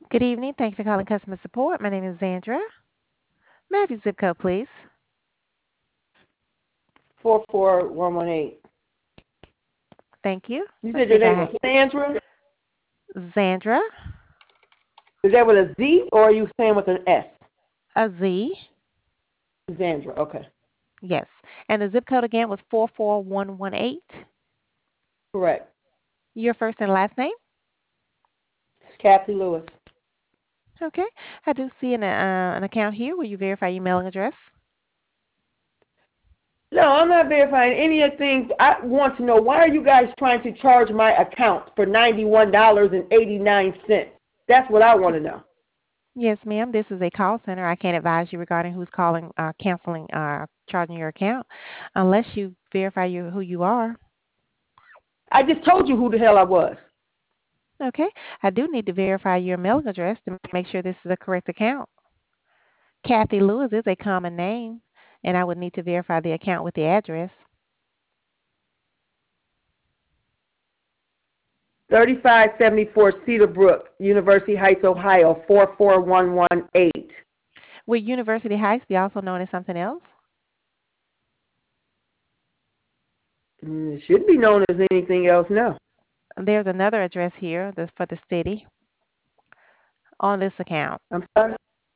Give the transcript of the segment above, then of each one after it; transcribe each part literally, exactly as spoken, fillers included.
Good evening. Thanks for calling customer support. My name is Zandra. May I have your zip code, please? four four one one eight. Thank you. You Let's said see your if I name have was Sandra? Zandra, Is that with a Z or are you saying with an S? a Z. Sandra, okay. Yes. And the zip code again was four four one one eight. Correct. Your first and last name? Kathy Lewis. Okay. I do see an, uh, an account here. Will you verify your mailing address? No, I'm not verifying any of the things. I want to know, why are you guys trying to charge my account for ninety-one dollars and eighty-nine cents? That's what I want to know. Yes, ma'am. This is a call center. I can't advise you regarding who's calling, uh, canceling, uh, charging your account unless you verify you, who you are. I just told you who the hell I was. Okay. I do need to verify your mailing address to make sure this is the correct account. Kathy Lewis is a common name, and I would need to verify the account with the address. thirty-five seventy-four Cedar Brook, University Heights, Ohio, four four one one eight. Will University Heights be also known as something else? Mm, It should be known as anything else now. There's another address here that's for the city on this account. I'm sorry.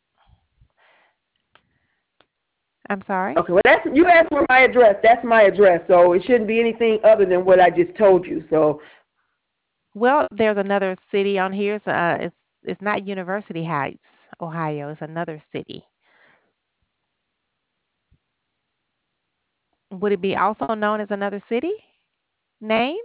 I'm sorry? Okay, well, that's, you asked for my address. That's my address, so it shouldn't be anything other than what I just told you. So Well, there's another city on here. So, uh, it's it's not University Heights, Ohio. It's another city. Would it be also known as another city name?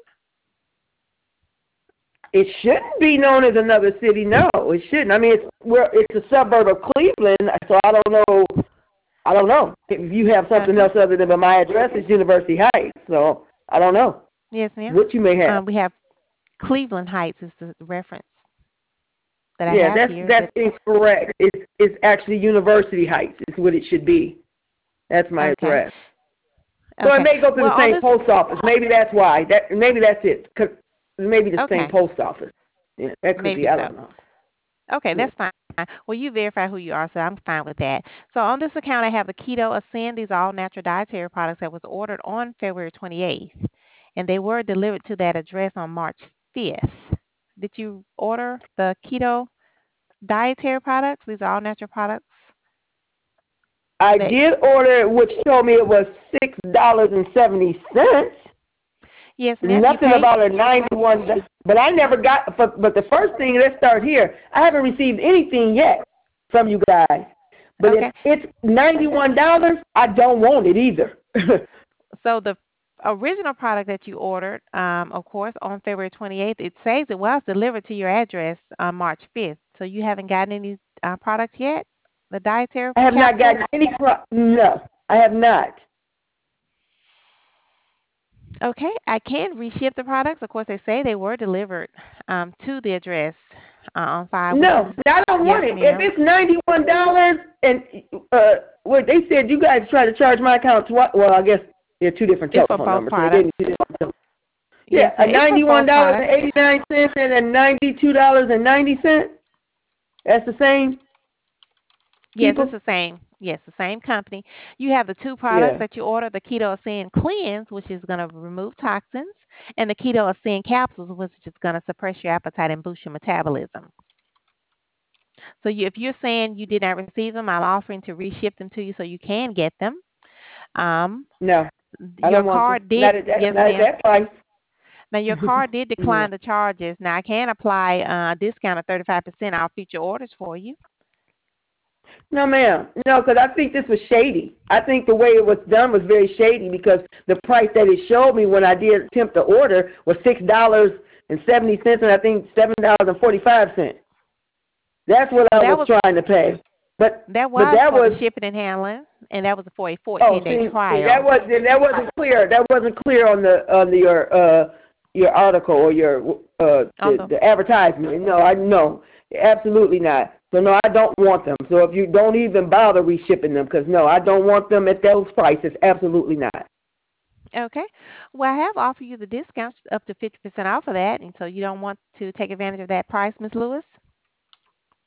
it shouldn't be known as another city. No, it shouldn't. I mean, it's where it's a suburb of Cleveland, so I don't know. I don't know if you have something Okay. else other than, but my address is University Heights, so I don't know Yes, ma'am. what you may have. Um, we have Cleveland Heights is the reference that I Yeah, have that's here. that's That incorrect. It's it's actually University Heights. Is what it should be. That's my okay. address. So it Okay. may go to Well, the on same this. post office. Maybe that's why. That maybe that's it. 'Cause maybe the same Okay. post office. Yeah, that could be. Maybe I so. don't know. Okay, Yeah. that's fine. Well, you verify who you are, so I'm fine with that. So on this account, I have the Keto Ascend. These are all natural dietary products that was ordered on February twenty-eighth, and they were delivered to that address on March fifth. Did you order the Keto dietary products? These are all natural products. I That did order it, which told me it was six dollars and seventy cents. yes, ma'am. You Nothing paid. about a ninety-one. But I never got. But, but the first thing, let's start here. I haven't received anything yet from you guys. But if Okay. it's ninety-one dollars, I don't want it either. So the original product that you ordered, um, of course, on February twenty-eighth, it says it was delivered to your address on March fifth. So you haven't gotten any uh, products yet? The dietary I have not capsules? gotten any. Pro- no, I have not. Okay, I can reship the products. Of course, they say they were delivered um, to the address uh, on file, which is No, I don't yes, want it. If ma'am. it's ninety-one dollars and uh, what they said, you guys try to charge my account twice. Well, I guess they're two different It's for telephone both numbers, so they gave products. me two different. Telephone. Yeah, Yes, a ma'am. It's for ninety-one both dollars and products. eighty-nine cents and a ninety-two dollars and ninety cents. That's the same Yes, it's people. the same. Yes, the same company. You have the two products Yeah. that you ordered, the Keto Ascend Cleanse, which is going to remove toxins, and the Keto Ascend Capsules, which is going to suppress your appetite and boost your metabolism. So you, if you're saying you did not receive them, I'm offering to reship them to you so you can get them. Um, No, I your don't want them. card did, Not at that. yes, Not at ma'am. that price. Now your card did No. decline the charges. Now I can apply uh, a discount of thirty-five percent off future orders for you. No, ma'am. No, because I think this was shady. I think the way it was done was very shady because the price that it showed me when I did attempt to order was six dollars and seventy cents, and I think seven dollars and forty-five cents. That's what Well, I that was was trying to pay. But that but was that for the was shipping and handling, and that was for a oh fourteen day see, see that trial. was that wasn't clear. That wasn't clear on the on the, your uh your article or your uh On the, the the advertisement. No, I no, absolutely not. So no, I don't want them. So if you don't even bother reshipping them, because no, I don't want them at those prices. Absolutely not. okay. Well, I have offered you the discounts up to fifty percent off of that, and so you don't want to take advantage of that price, Miss Lewis.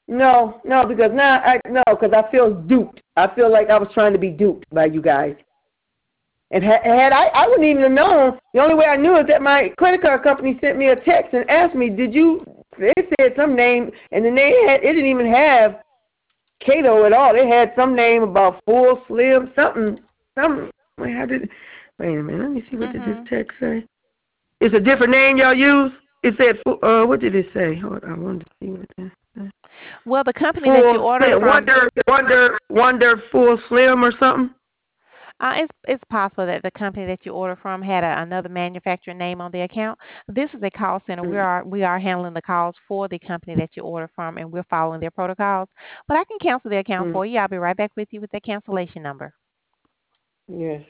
No, no, because now I no, because I feel duped. I feel like I was trying to be duped by you guys. And had, had I, I wouldn't even have known. The only way I knew is that my credit card company sent me a text and asked me, "Did you?" They said some name, and then they had it didn't even have Cato at all. They had some name about full slim something. Some wait, how did? Wait a minute. Let me see what did this Mhm. text say. It's a different name y'all use. It said, uh, what did it say? Hold on, I wanted to see what it said. Well, the company that you Full ordered Slim, from, Wonder, Wonder, Wonder Full Slim or something. uh, it's it's possible that the company that you ordered from had a, another manufacturer name on the account. This is a call center. We Mm, are we are handling the calls for the company that you ordered from, and we're following their protocols. But I can cancel the account mm, for you. I'll be right back with you with the cancellation number. yes.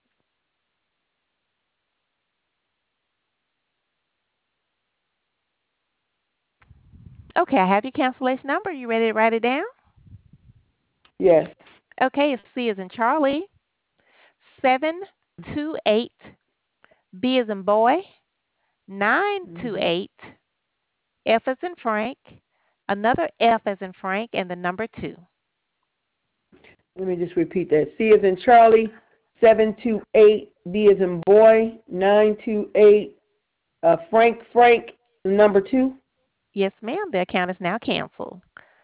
Okay, I have your cancellation number. You ready to write it down? Yes. Okay, it's C as in Charlie, seven two eight, B as in boy, nine two Mm-hmm. eight, F as in Frank, another F as in Frank, and the number two. Let me just repeat that. C is in Charlie, seven two eight. B is in boy, nine two eight. Uh, Frank Frank, number two. Yes, ma'am. The account is now canceled.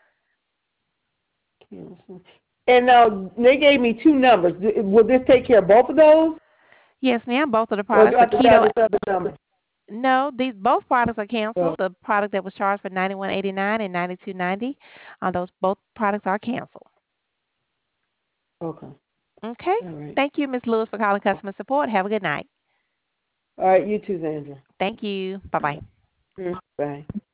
And now they gave me two numbers. Will this take care of both of those, Yes, ma'am. Both of the or do products, I the have to dial keto. this other number? No, these both products are Oh, canceled. The product that was charged for ninety one eighty nine and ninety two ninety, uh, those both products are canceled. okay. Okay. All right. Thank you, Miss Lewis, for calling customer support. Have a good night. All right. You too, Sandra. Thank you. Bye bye. Mm, bye.